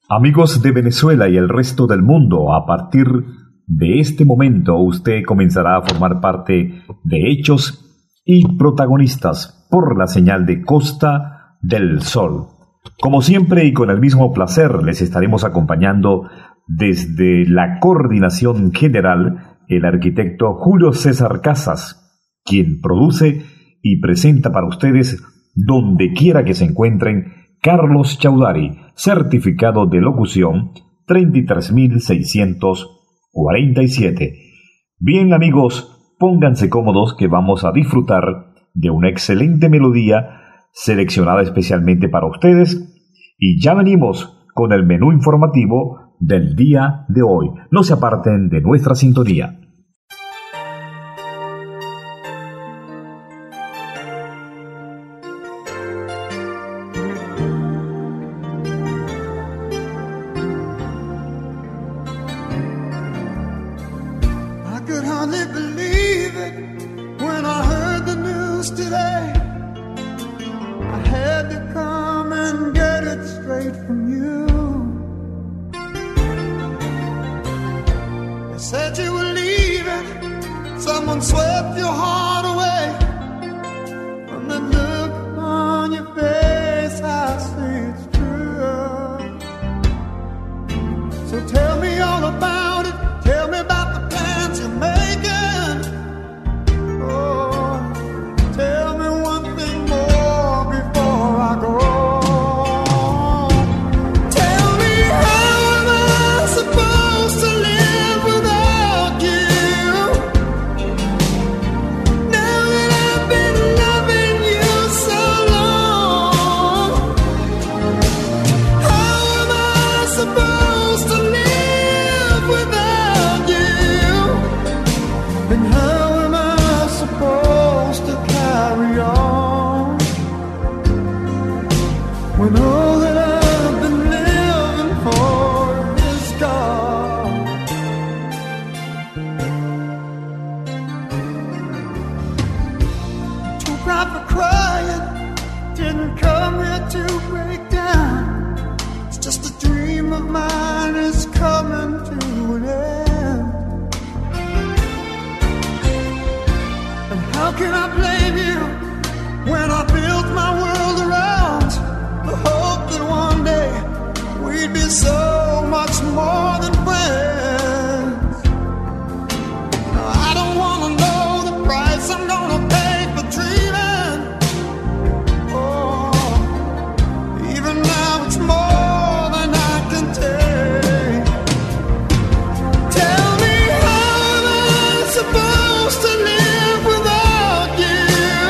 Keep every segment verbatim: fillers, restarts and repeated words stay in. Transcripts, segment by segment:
Amigos de Venezuela y el resto del mundo, a partir de este momento usted comenzará a formar parte de Hechos y Protagonistas por la señal de Costa del Sol. Como siempre y con el mismo placer les estaremos acompañando desde la coordinación general el arquitecto Julio César Casas, quien produce y presenta para ustedes donde quiera que se encuentren Carlos Chaudhary, certificado de locución treinta y tres mil seiscientos cuarenta y siete. Bien amigos, pónganse cómodos que vamos a disfrutar de una excelente melodía seleccionada especialmente para ustedes y ya venimos con el menú informativo del día de hoy. No se aparten de nuestra sintonía. Supposed to live without you.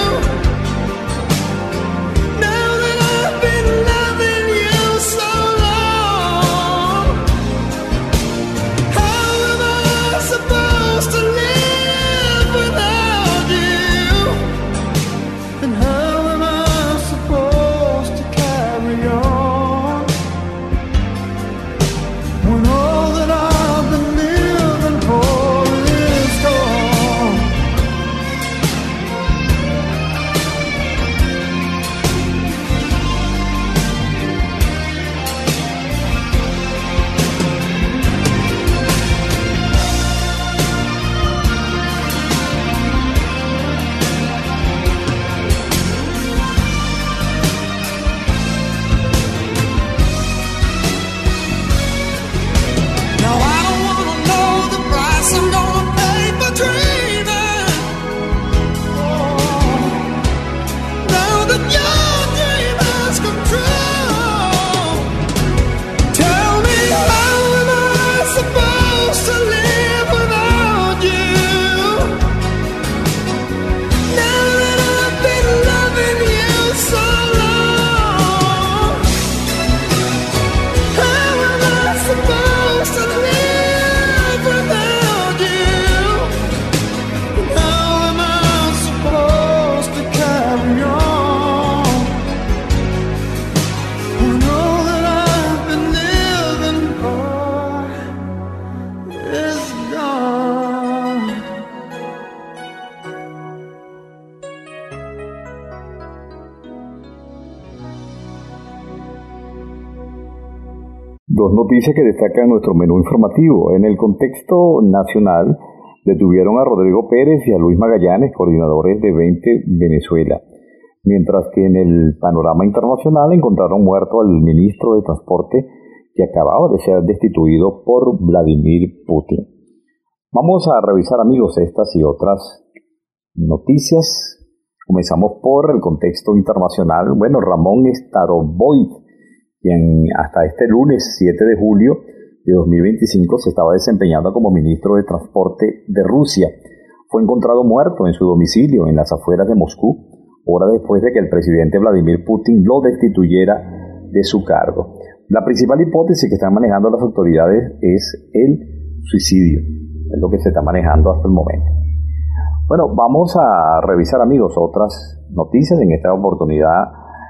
Dos noticias que destacan nuestro menú informativo. En el contexto nacional, detuvieron a Rodrigo Pérez y a Luis Magallanes, coordinadores de veinte Venezuela. Mientras que en el panorama internacional encontraron muerto al ministro de Transporte que acababa de ser destituido por Vladimir Putin. Vamos a revisar, amigos, estas y otras noticias. Comenzamos por el contexto internacional. Bueno, Ramón Starovoy, quien hasta este lunes siete de julio de dos mil veinticinco se estaba desempeñando como ministro de Transporte de Rusia, fue encontrado muerto en su domicilio en las afueras de Moscú, horas después de que el presidente Vladimir Putin lo destituyera de su cargo. La principal hipótesis que están manejando las autoridades es el suicidio, es lo que se está manejando hasta el momento. Bueno, vamos a revisar, amigos, otras noticias en esta oportunidad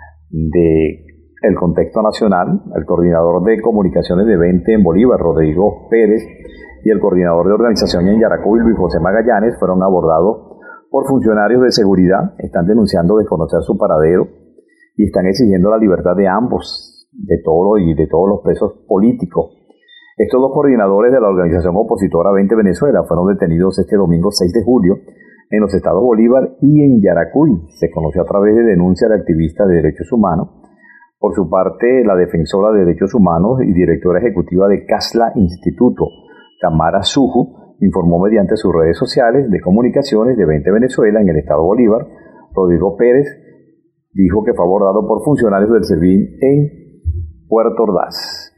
de el contexto nacional. El coordinador de comunicaciones de veinte en Bolívar, Rodrigo Pérez, y el coordinador de organización en Yaracuy, Luis José Magallanes, fueron abordados por funcionarios de seguridad. Están denunciando desconocer su paradero y están exigiendo la libertad de ambos, de todos y de todos los presos políticos. Estos dos coordinadores de la organización opositora veinte Venezuela fueron detenidos este domingo seis de julio en los estados Bolívar y en Yaracuy. Se conoció a través de denuncias de activistas de derechos humanos. Por su parte, la defensora de derechos humanos y directora ejecutiva de CASLA Instituto, Tamara Suju, informó mediante sus redes sociales de comunicaciones de veinte Venezuela en el estado Bolívar. Rodrigo Pérez dijo que fue abordado por funcionarios del SEBIN en Puerto Ordaz.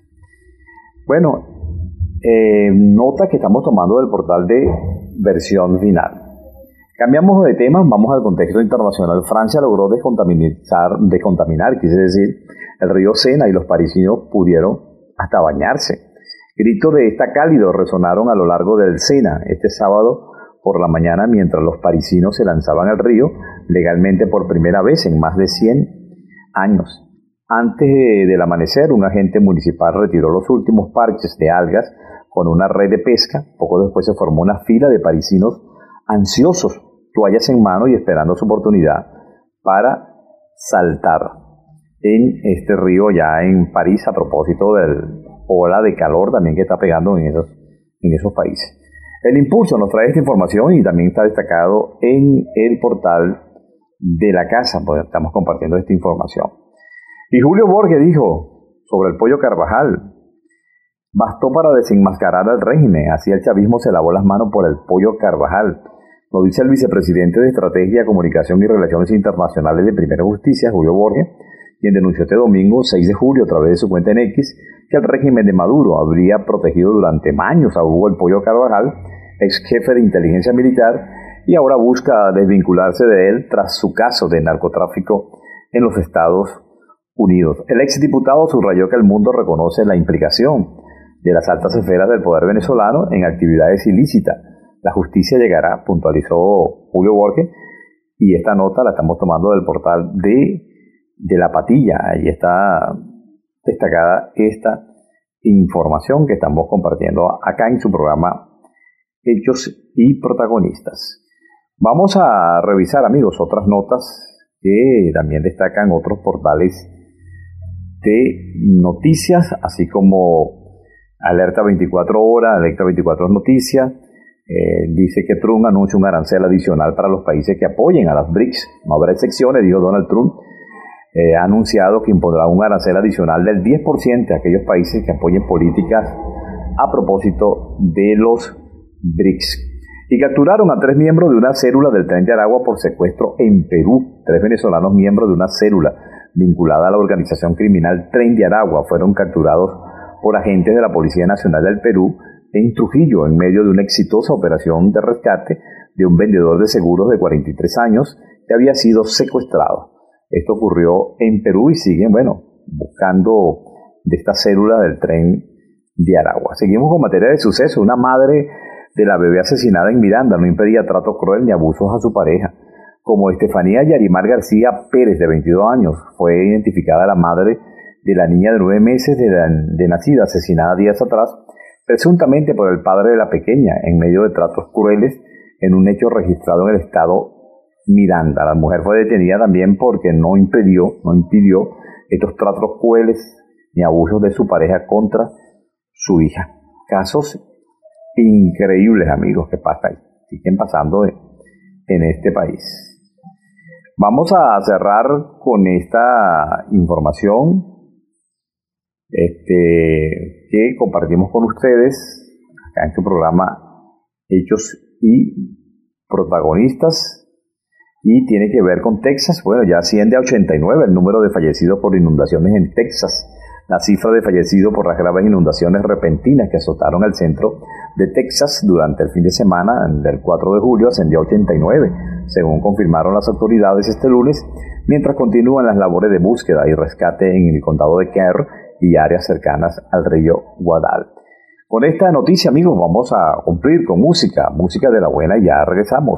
Bueno, eh, nota que estamos tomando del portal de Versión Final. Cambiamos de tema, vamos al contexto internacional. Francia logró descontaminar, descontaminar, quise decir, el río Sena, y los parisinos pudieron hasta bañarse. Gritos de esta cálido resonaron a lo largo del Sena este sábado por la mañana mientras los parisinos se lanzaban al río legalmente por primera vez en más de cien años. Antes del amanecer, un agente municipal retiró los últimos parches de algas con una red de pesca. Poco después se formó una fila de parisinos ansiosos, toallas en mano y esperando su oportunidad para saltar en este río ya en París, a propósito del ola de calor también que está pegando en esos, en esos países. El Impulso nos trae esta información y también está destacado en el portal de la casa, pues estamos compartiendo esta información. Y Julio Borges dijo sobre el pollo Carvajal: bastó para desenmascarar al régimen, así el chavismo se lavó las manos por el pollo Carvajal. Lo dice el vicepresidente de Estrategia, Comunicación y Relaciones Internacionales de Primera Justicia, Julio Borges, quien denunció este domingo, seis de julio, a través de su cuenta en X, que el régimen de Maduro habría protegido durante años a Hugo el Pollo Carvajal, ex jefe de inteligencia militar, y ahora busca desvincularse de él tras su caso de narcotráfico en los Estados Unidos. El exdiputado subrayó que el mundo reconoce la implicación de las altas esferas del poder venezolano en actividades ilícitas. La justicia llegará, puntualizó Julio Borges, y esta nota la estamos tomando del portal de, de La Patilla. Ahí está destacada esta información que estamos compartiendo acá en su programa Hechos y Protagonistas. Vamos a revisar, amigos, otras notas que también destacan otros portales de noticias, así como Alerta veinticuatro horas, Alerta veinticuatro Noticias. Eh, dice que Trump anuncia un arancel adicional para los países que apoyen a las B R I C S. No habrá excepciones, dijo Donald Trump. Eh, ha anunciado que impondrá un arancel adicional del diez por ciento a aquellos países que apoyen políticas a propósito de los B R I C S. Y capturaron a tres miembros de una célula del Tren de Aragua por secuestro en Perú. Tres venezolanos miembros de una célula vinculada a la organización criminal Tren de Aragua fueron capturados por agentes de la Policía Nacional del Perú en Trujillo, en medio de una exitosa operación de rescate de un vendedor de seguros de cuarenta y tres años que había sido secuestrado. Esto ocurrió en Perú y siguen, bueno, buscando de esta célula del Tren de Aragua. Seguimos con materia de suceso. Una madre de la bebé asesinada en Miranda no impedía trato cruel ni abusos a su pareja. Como Estefanía Yarimar García Pérez, de veintidós años, fue identificada la madre de la niña de nueve meses de, la, de nacida, asesinada días atrás, presuntamente por el padre de la pequeña, en medio de tratos crueles, en un hecho registrado en el estado Miranda. La mujer fue detenida también porque no impidió, no impidió estos tratos crueles ni abusos de su pareja contra su hija. Casos increíbles, amigos, que pasan, siguen pasando en, en este país. Vamos a cerrar con esta información este, que compartimos con ustedes acá en su programa Hechos y Protagonistas, y tiene que ver con Texas. Bueno, ya asciende a ochenta y nueve el número de fallecidos por inundaciones en Texas. La cifra de fallecidos por las graves inundaciones repentinas que azotaron el centro de Texas durante el fin de semana del cuatro de julio ascendió a ochenta y nueve, según confirmaron las autoridades este lunes, mientras continúan las labores de búsqueda y rescate en el condado de Kerr y áreas cercanas al río Guadal. Con esta noticia, amigos, vamos a cumplir con música, música de la buena, y ya regresamos.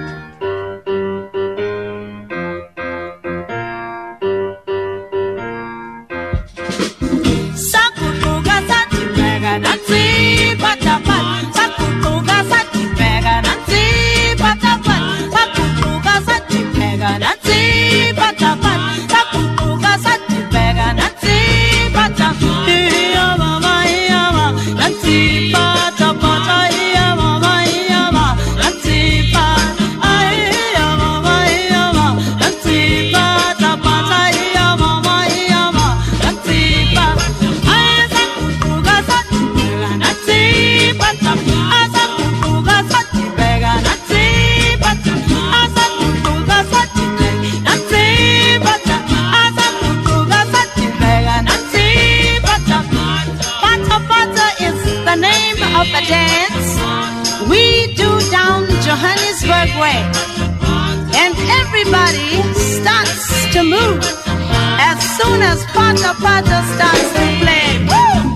And everybody starts to move as soon as Pata Pata starts to play. Woo!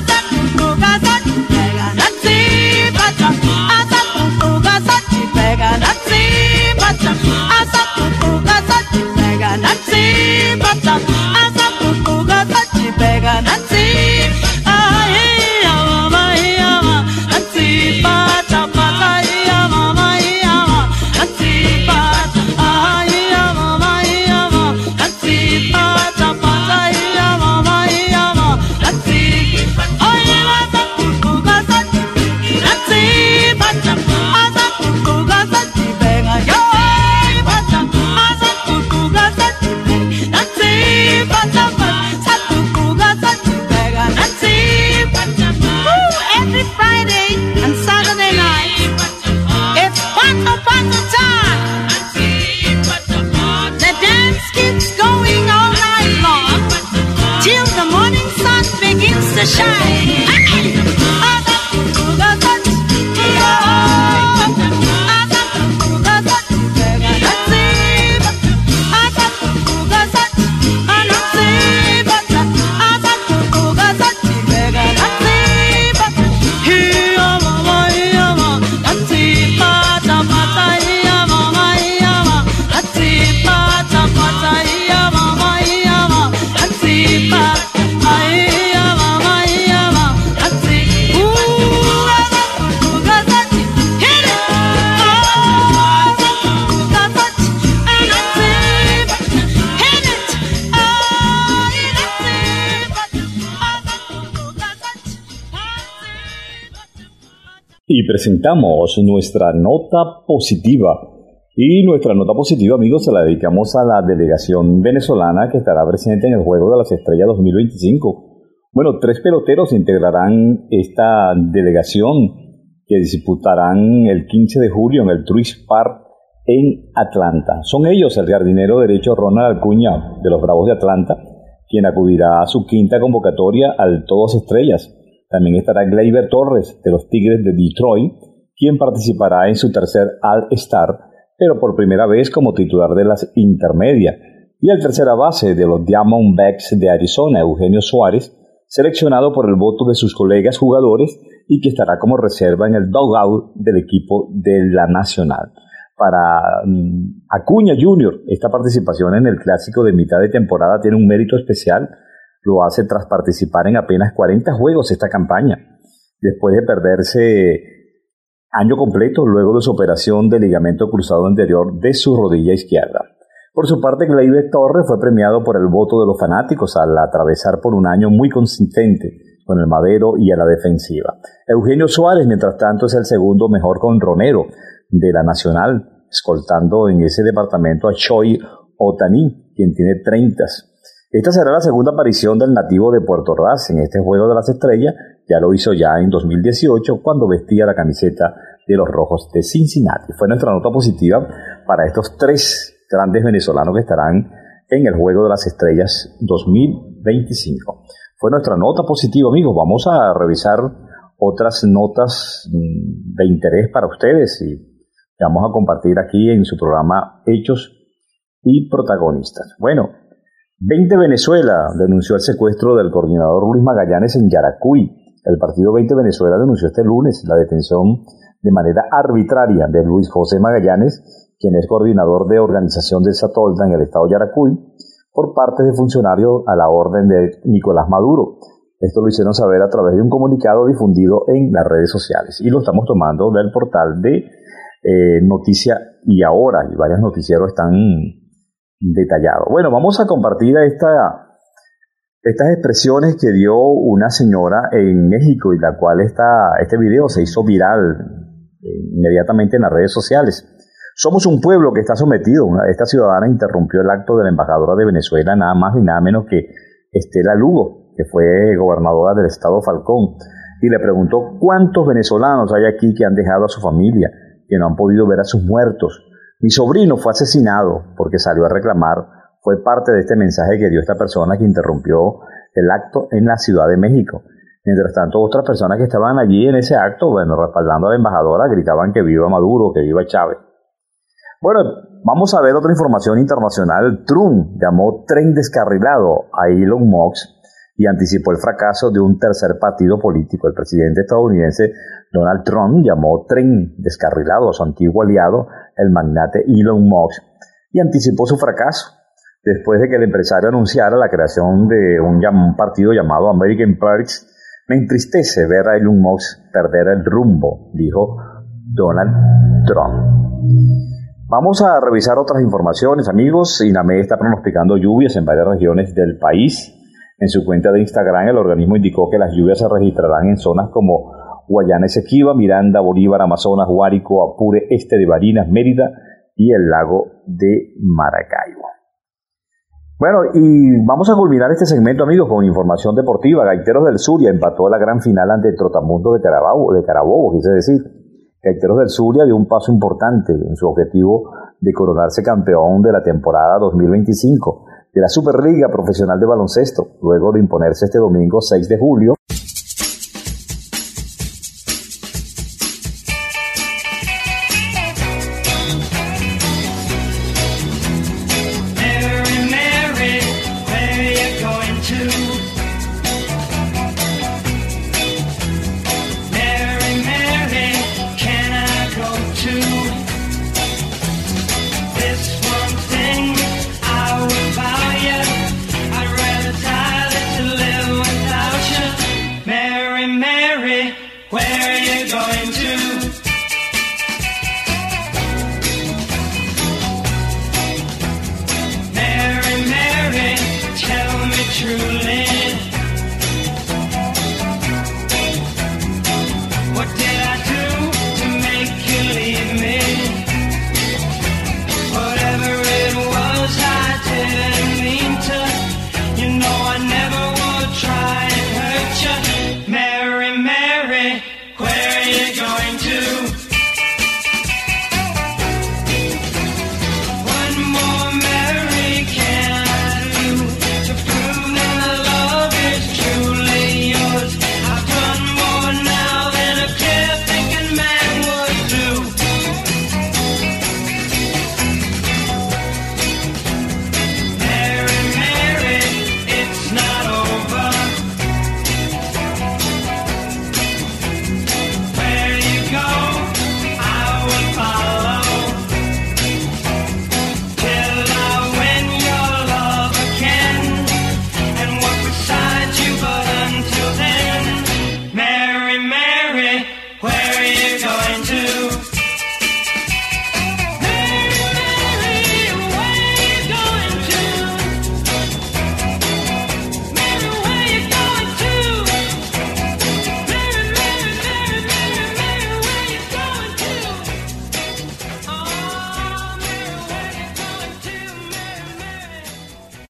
To shine. Y presentamos nuestra nota positiva. Y nuestra nota positiva, amigos, se la dedicamos a la delegación venezolana que estará presente en el Juego de las Estrellas dos mil veinticinco. Bueno, tres peloteros integrarán esta delegación que disputarán el quince de julio en el Truist Park en Atlanta. Son ellos el jardinero derecho Ronald Acuña de los Bravos de Atlanta, quien acudirá a su quinta convocatoria al Todos Estrellas. También estará Gleyber Torres de los Tigres de Detroit, quien participará en su tercer All-Star, pero por primera vez como titular de las intermedias. Y el tercera base de los Diamondbacks de Arizona, Eugenio Suárez, seleccionado por el voto de sus colegas jugadores y que estará como reserva en el dugout del equipo de la Nacional. Para um, Acuña junior, esta participación en el clásico de mitad de temporada tiene un mérito especial. Lo hace tras participar en apenas cuarenta juegos esta campaña, después de perderse año completo luego de su operación de ligamento cruzado anterior de su rodilla izquierda. Por su parte, Gleyber Torres fue premiado por el voto de los fanáticos al atravesar por un año muy consistente con el madero y a la defensiva. Eugenio Suárez, mientras tanto, es el segundo mejor conronero de la Nacional, escoltando en ese departamento a Choi Otani, quien tiene treinta. Esta será la segunda aparición del nativo de Puerto Ordaz en este Juego de las Estrellas. Ya lo hizo ya en dos mil dieciocho, cuando vestía la camiseta de los Rojos de Cincinnati. Fue nuestra nota positiva para estos tres grandes venezolanos que estarán en el Juego de las Estrellas dos mil veinticinco. Fue nuestra nota positiva, amigos. Vamos a revisar otras notas de interés para ustedes y vamos a compartir aquí en su programa Hechos y Protagonistas. Bueno, veinte Venezuela denunció el secuestro del coordinador Luis Magallanes en Yaracuy. El partido veinte Venezuela denunció este lunes la detención de manera arbitraria de Luis José Magallanes, quien es coordinador de organización de Satolda en el estado de Yaracuy, por parte de funcionarios a la orden de Nicolás Maduro. Esto lo hicieron saber a través de un comunicado difundido en las redes sociales y lo estamos tomando del portal de eh, Noticia y Ahora, y varios noticieros están detallados. Bueno, vamos a compartir esta, estas expresiones que dio una señora en México y la cual esta, este video se hizo viral eh, inmediatamente en las redes sociales. Somos un pueblo que está sometido. Esta ciudadana interrumpió el acto de la embajadora de Venezuela, nada más y nada menos que Estela Lugo, que fue gobernadora del estado Falcón, y le preguntó cuántos venezolanos hay aquí que han dejado a su familia, que no han podido ver a sus muertos. Mi sobrino fue asesinado porque salió a reclamar. Fue parte de este mensaje que dio esta persona que interrumpió el acto en la Ciudad de México. Mientras tanto, otras personas que estaban allí en ese acto, bueno, respaldando a la embajadora, gritaban que viva Maduro, que viva Chávez. Bueno, vamos a ver otra información internacional. Trump llamó tren descarrilado a Elon Musk y anticipó el fracaso de un tercer partido político. El presidente estadounidense Donald Trump llamó tren descarrilado a su antiguo aliado, el magnate Elon Musk, y anticipó su fracaso después de que el empresario anunciara la creación de un, un partido llamado American Parties. Me entristece ver a Elon Musk perder el rumbo, dijo Donald Trump. Vamos a revisar otras informaciones, amigos. INAME está pronosticando lluvias en varias regiones del país. En su cuenta de Instagram, el organismo indicó que las lluvias se registrarán en zonas como Guayana Esequiba, Miranda, Bolívar, Amazonas, Guárico, Apure, este de Barinas, Mérida y el lago de Maracaibo. Bueno, y vamos a culminar este segmento, amigos, con información deportiva. Gaiteros del Zulia empató la gran final ante el Trotamundo de Carabobo, de Carabobo, quise decir. Gaiteros del Zulia dio un paso importante en su objetivo de coronarse campeón de la temporada dos mil veinticinco de la Superliga Profesional de Baloncesto, luego de imponerse este domingo seis de julio.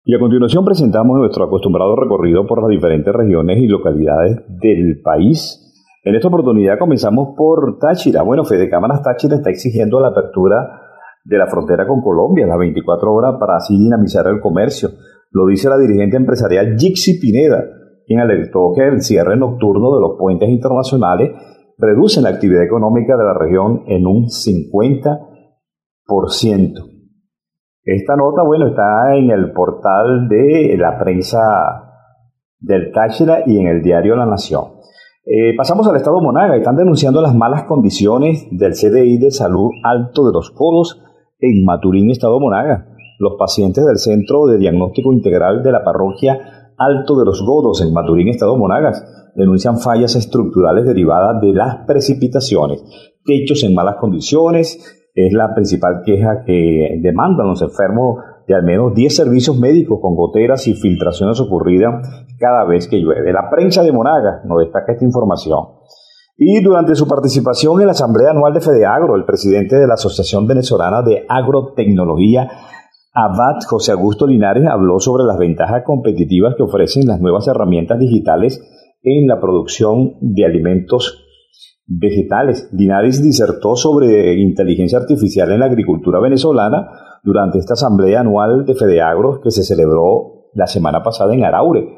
Y a continuación presentamos nuestro acostumbrado recorrido por las diferentes regiones y localidades del país. En esta oportunidad comenzamos por Táchira. Bueno, Fede Cámaras Táchira está exigiendo la apertura de la frontera con Colombia a las veinticuatro horas para así dinamizar el comercio. Lo dice la dirigente empresarial Gixi Pineda, quien alertó que el cierre nocturno de los puentes internacionales reduce la actividad económica de la región en un cincuenta por ciento. Esta nota, bueno, está en el portal de la prensa del Táchira y en el diario La Nación. Eh, pasamos al estado Monaga. Están denunciando las malas condiciones del C D I de salud Alto de los Codos en Maturín, estado Monaga. Los pacientes del Centro de Diagnóstico Integral de la parroquia Alto de los Godos en Maturín, estado Monagas, denuncian fallas estructurales derivadas de las precipitaciones, techos en malas condiciones. Es la principal queja que demandan los enfermos de al menos diez servicios médicos con goteras y filtraciones ocurridas cada vez que llueve. La prensa de Monagas nos destaca esta información. Y durante su participación en la Asamblea Anual de FEDEAGRO, el presidente de la Asociación Venezolana de Agrotecnología, Abad José Augusto Linares, habló sobre las ventajas competitivas que ofrecen las nuevas herramientas digitales en la producción de alimentos vegetales. Linares disertó sobre inteligencia artificial en la agricultura venezolana durante esta asamblea anual de FEDEAGRO que se celebró la semana pasada en Araure,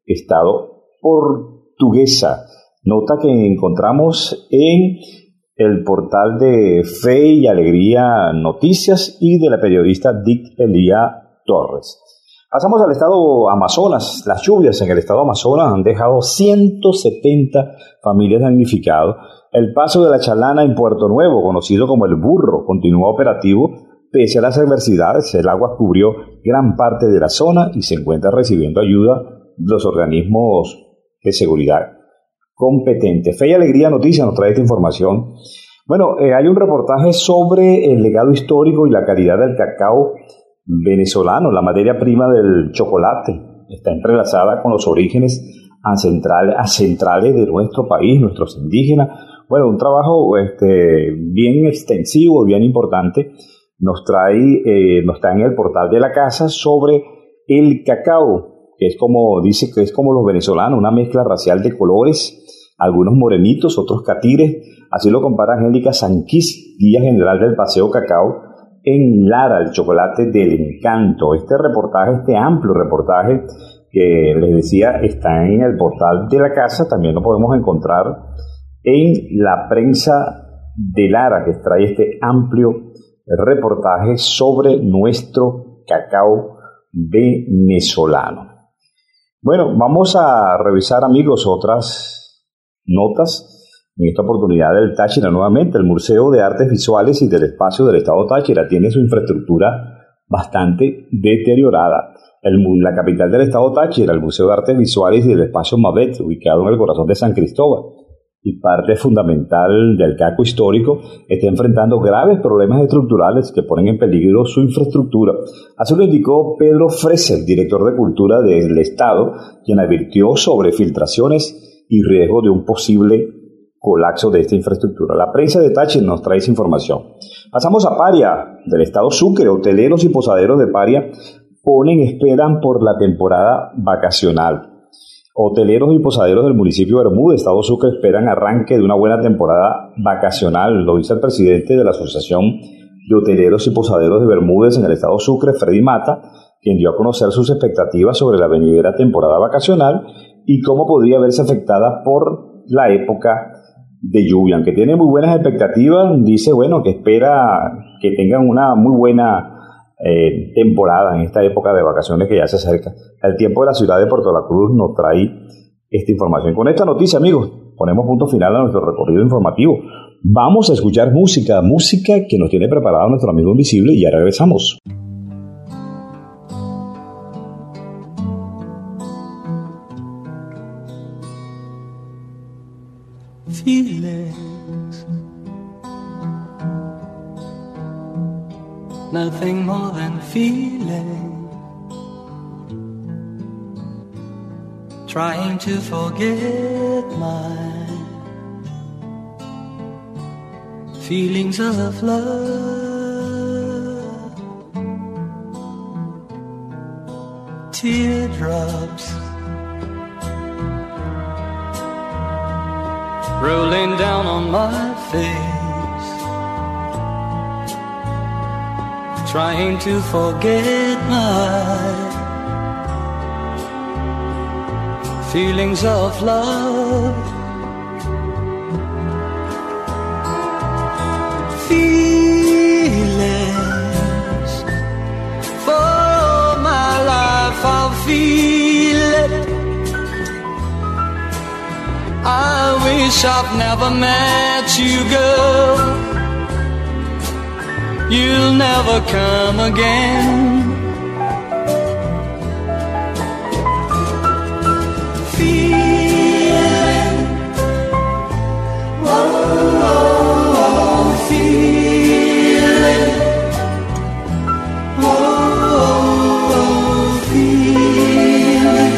estado portuguesa. Nota que encontramos en el portal de Fe y Alegría Noticias y de la periodista Dick Elía Torres. Pasamos al estado Amazonas. Las lluvias en el estado Amazonas han dejado ciento setenta familias damnificadas. El paso de la Chalana en Puerto Nuevo, conocido como el Burro, continúa operativo pese a las adversidades. El agua cubrió gran parte de la zona y se encuentra recibiendo ayuda de los organismos de seguridad competentes. Fe y Alegría Noticias nos trae esta información. Bueno, eh, hay un reportaje sobre el legado histórico y la calidad del cacao venezolano. La materia prima del chocolate está entrelazada con los orígenes ancestrales, ancestrales de nuestro país, nuestros indígenas. Bueno, un trabajo este, bien extensivo, bien importante, nos trae, eh, nos está en el portal de la casa sobre el cacao, que es como, dice que es como los venezolanos, una mezcla racial de colores, algunos morenitos, otros catires, así lo compara Angélica Sanquís, guía general del Paseo Cacao, en Lara, el chocolate del encanto. Este reportaje, este amplio reportaje que les decía, está en el portal de la casa, también lo podemos encontrar en la prensa de Lara, que trae este amplio reportaje sobre nuestro cacao venezolano. Bueno, vamos a revisar, amigos, otras notas. En esta oportunidad del Táchira nuevamente, el Museo de Artes Visuales y del Espacio del Estado Táchira tiene su infraestructura bastante deteriorada. El, la capital del Estado Táchira, el Museo de Artes Visuales y del Espacio Mabet, ubicado en el corazón de San Cristóbal, y parte fundamental del casco histórico, está enfrentando graves problemas estructurales que ponen en peligro su infraestructura. Así lo indicó Pedro Freser, director de Cultura del Estado, quien advirtió sobre filtraciones y riesgo de un posible colapso de esta infraestructura. La prensa de Táchira nos trae esa información. Pasamos a Paria, del estado Sucre. Hoteleros y posaderos de Paria ponen, esperan por la temporada vacacional. Hoteleros y posaderos del municipio de Bermúdez, estado Sucre, esperan arranque de una buena temporada vacacional. Lo dice el presidente de la Asociación de Hoteleros y Posaderos de Bermúdez en el estado Sucre, Freddy Mata, quien dio a conocer sus expectativas sobre la venidera temporada vacacional y cómo podría verse afectada por la época de lluvia. Aunque tiene muy buenas expectativas, dice, bueno, que espera que tengan una muy buena Eh, temporada en esta época de vacaciones que ya se acerca. El tiempo de la ciudad de Puerto La Cruz nos trae esta información. Con esta noticia, amigos, ponemos punto final a nuestro recorrido informativo. Vamos a escuchar música, música que nos tiene preparado nuestro amigo invisible y ya regresamos. Feelings, nothing more than feeling, trying to forget my feelings of love. teardrops rolling down on my face, trying to forget my feelings of love. Feelings for my life, I'll feel it. I wish I've never met you, girl. You'll never come again. Feeling, oh, oh, oh, feeling, oh, oh, oh, feeling,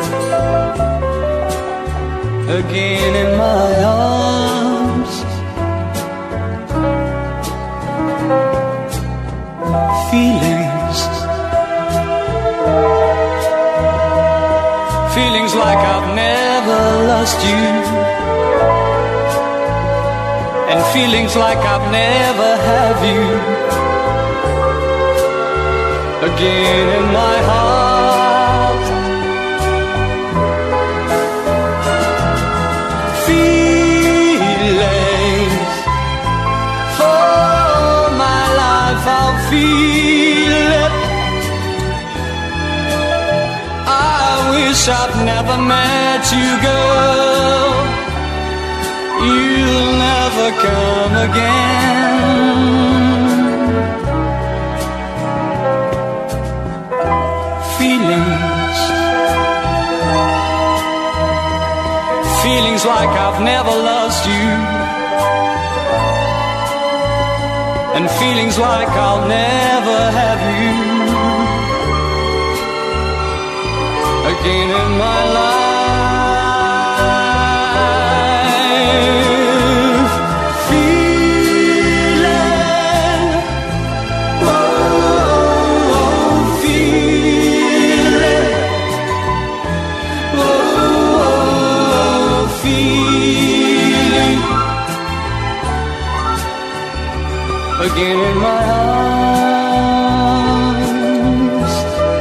again in my arms, feelings, feelings like I've never lost you, and feelings like I've never had you, again in my heart. Feelings for my life, I'll feel it. I wish I'd never met you, girl. You'll never come again. Feelings, feelings like I've never lost you, and feelings like I'll never have you again in my life. Feeling, oh, oh, feeling, oh, oh, feeling, again in my arms.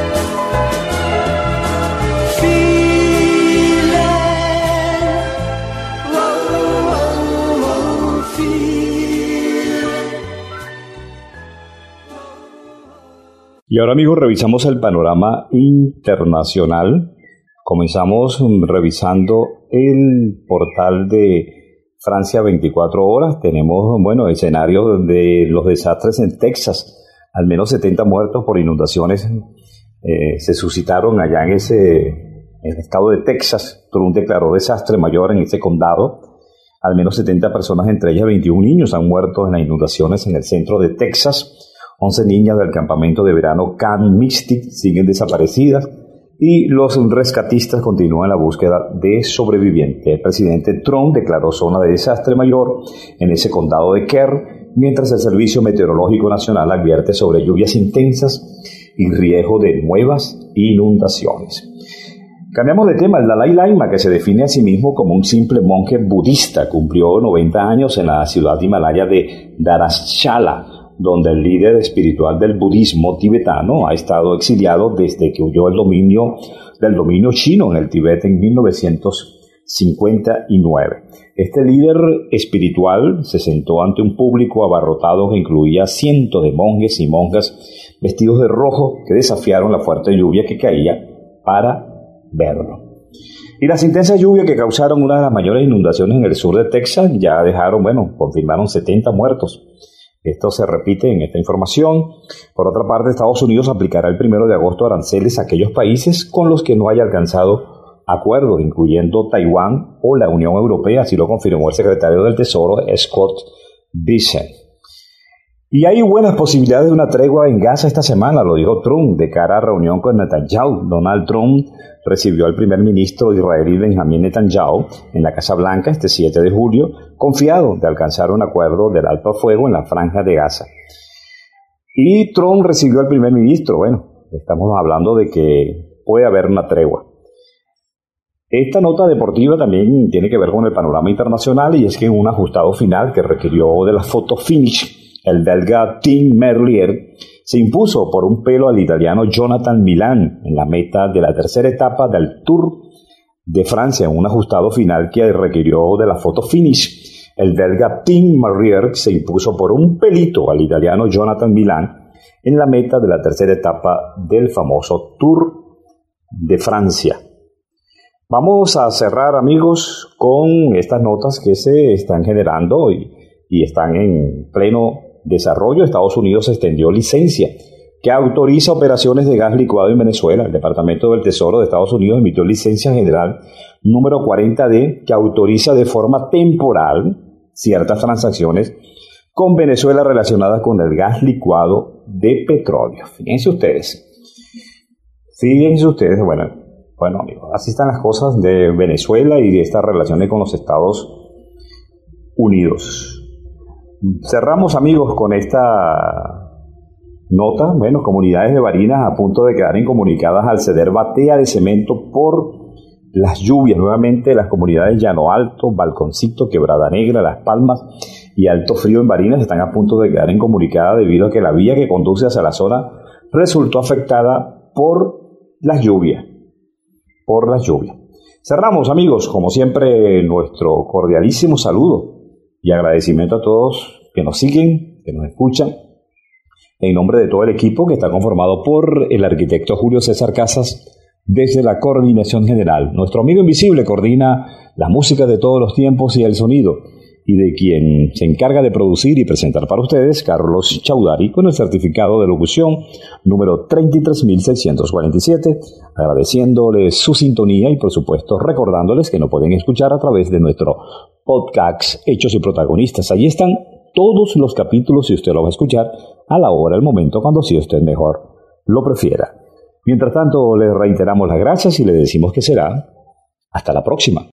Y ahora, amigos, revisamos el panorama internacional. Comenzamos revisando el portal de Francia veinticuatro horas. Tenemos, bueno, escenarios de los desastres en Texas. Al menos setenta muertos por inundaciones eh, se suscitaron allá en ese en el estado de Texas. Trump declaró desastre mayor en ese condado. Al menos setenta personas, entre ellas veintiún niños, han muerto en las inundaciones en el centro de Texas. once niñas del campamento de verano Camp Mystic siguen desaparecidas y los rescatistas continúan la búsqueda de sobrevivientes. El presidente Trump declaró zona de desastre mayor en ese condado de Kerr, mientras el Servicio Meteorológico Nacional advierte sobre lluvias intensas y riesgo de nuevas inundaciones. Cambiamos de tema. El Dalai Lama, que se define a sí mismo como un simple monje budista, cumplió noventa años en la ciudad himalaya de Dharamshala, donde el líder espiritual del budismo tibetano ha estado exiliado desde que huyó el dominio, del dominio chino en el Tíbet en mil novecientos cincuenta y nueve. Este líder espiritual se sentó ante un público abarrotado que incluía cientos de monjes y monjas vestidos de rojo que desafiaron la fuerte lluvia que caía para verlo. Y las intensas lluvias que causaron una de las mayores inundaciones en el sur de Texas ya dejaron, bueno, confirmaron setenta muertos. Esto se repite en esta información. Por otra parte, Estados Unidos aplicará el primero de agosto aranceles a aquellos países con los que no haya alcanzado acuerdos, incluyendo Taiwán o la Unión Europea, así lo confirmó el secretario del Tesoro, Scott Bessent. Y hay buenas posibilidades de una tregua en Gaza esta semana, lo dijo Trump, de cara a reunión con Netanyahu. Donald Trump recibió al primer ministro israelí Benjamin Netanyahu en la Casa Blanca este siete de julio, confiado de alcanzar un acuerdo del alto fuego en la franja de Gaza. Y Trump recibió al primer ministro. Bueno, estamos hablando de que puede haber una tregua. Esta nota deportiva también tiene que ver con el panorama internacional, y es que en un ajustado final que requirió de la foto finish, el belga Tim Merlier se impuso por un pelo al italiano Jonathan Milan en la meta de la tercera etapa del Tour de Francia, en un ajustado final que requirió de la foto finish. El belga Tim Merlier se impuso por un pelito al italiano Jonathan Milan en la meta de la tercera etapa del famoso Tour de Francia. Vamos a cerrar, amigos, con estas notas que se están generando y, y están en pleno desarrollo. Estados Unidos extendió licencia que autoriza operaciones de gas licuado en Venezuela. El Departamento del Tesoro de Estados Unidos emitió licencia general número cuarenta D que autoriza de forma temporal ciertas transacciones con Venezuela relacionadas con el gas licuado de petróleo. Fíjense ustedes. Fíjense ustedes, bueno... Bueno, amigos, así están las cosas de Venezuela y de estas relaciones con los Estados Unidos. Cerramos, amigos, con esta nota. Bueno, comunidades de Barinas a punto de quedar incomunicadas al ceder batea de cemento por las lluvias. Nuevamente, las comunidades Llano Alto, Balconcito, Quebrada Negra, Las Palmas y Alto Frío en Barinas están a punto de quedar incomunicadas debido a que la vía que conduce hacia la zona resultó afectada por las lluvias. por la lluvia. Cerramos, amigos, como siempre, nuestro cordialísimo saludo y agradecimiento a todos que nos siguen, que nos escuchan, en nombre de todo el equipo que está conformado por el arquitecto Julio César Casas desde la coordinación general. Nuestro amigo invisible coordina la música de todos los tiempos y el sonido, y de quien se encarga de producir y presentar para ustedes, Carlos Chaudari, con el certificado de locución número treinta y tres mil seiscientos cuarenta y siete, agradeciéndoles su sintonía y, por supuesto, recordándoles que nos pueden escuchar a través de nuestro podcast Hechos y Protagonistas. Allí están todos los capítulos y usted lo va a escuchar a la hora, al momento, cuando si usted mejor lo prefiera. Mientras tanto, les reiteramos las gracias y le decimos que será hasta la próxima.